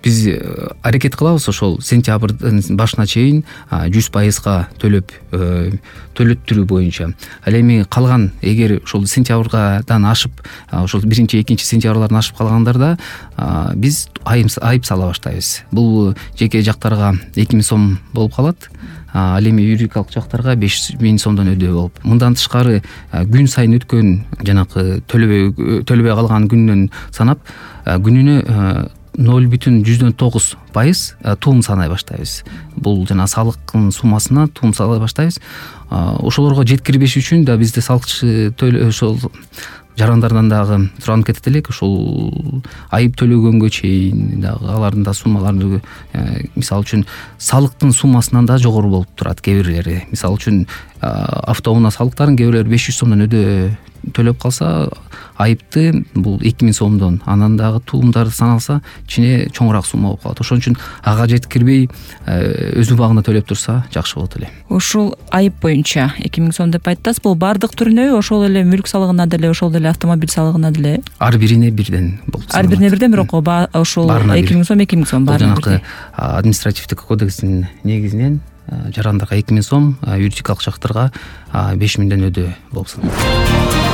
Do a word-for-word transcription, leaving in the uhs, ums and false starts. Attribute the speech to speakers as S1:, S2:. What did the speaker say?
S1: биз аракет кылабыз ошол сентябрдын башына чейин жүз пайызга төлөп төлөттүрүү боюнча. Ал эми калган, эгер ошол сентябрдан ашып, ошол биринчи экинчи сентябрларын ашып калгандарда биз айып сала баштайбыз. Бул жеке жактарга эки миң сом болуп калат. Ал эми юридикалык жактарга беш миң сомдон өдөө болуп. Мындан тышкары күн сайын өткөн жанагы төлөбөй төлөбөй калган күндөн санап күнүнө ноль бүтүн жүздөн тогуз пайыз туум санай баштайбыз. Бул жана салыктын суммасына туум салай баштайбыз. Ошолорго жеткирбеш үчүн да бизде салыкчы ошол жарандардан дагы суранып кетет элек. Ошол айып төлөгөнгө чейин дагы алардын да суммалары мисалы үчүн салыктын суммасынан да жогору болуп турат кээ бирлери. Мисалы үчүн автоунаа салыктарын кээ бирлери беш жүз сомдон өдөө төлөп калса, айыпты бул эки миң сомдон, анан дагы туумдар саналса кичине чоңураак сумма болуп калат. Ошон үчүн ага жеткирбей өз убагында төлөп турса жакшы болот эле.
S2: Ушул айып боюнча эки миң сом деп айттыңыз. Бул бардык түрүнө, ошол эле мүлк салыгына деле, ошол эле автомобиль салыгына деле?
S1: Ар бирине бирден болуп саналат.
S2: Ар бирине бирден, бирок ошол эки миң сом эки миң сом баары бирдей.
S1: Административдик кодекстин негизинен жарандарга эки миң сом, юридикалык жактарга беш миңден өдөө болуп саналат.